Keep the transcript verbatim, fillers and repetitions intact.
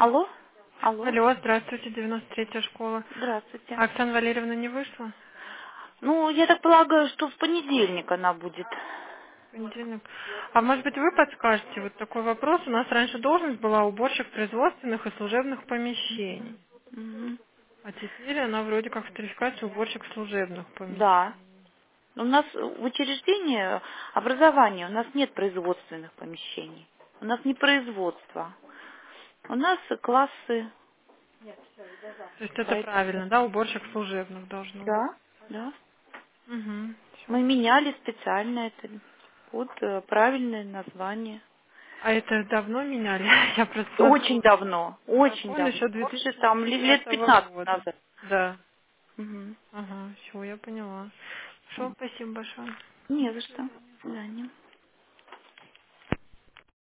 Алло? Алло? Алло, здравствуйте, девяносто третья школа. Здравствуйте. А Оксана Валерьевна не вышла? Ну, я так полагаю, что в понедельник она будет. В понедельник. А может быть вы подскажете, вот такой вопрос. У нас раньше должность была уборщик производственных и служебных помещений. Мгм. А теперь она вроде как в тарификации уборщик служебных Да. помещений. У нас в учреждении образования, у нас нет производственных помещений. У нас не производство. У нас классы. То есть это Поэтому- правильно, да, уборщик служебных должно быть. Да, да. Угу, все. Мы меняли специально это под э, правильное название. А это давно меняли? Я просто Очень забыла. давно, Я очень помню, давно. еще Больше там ле- лет две тысячи десятого пятнадцать года. назад. Да. Мгм. Ага, все, я поняла. Все, спасибо большое. Не До за что. свидания. До свидания.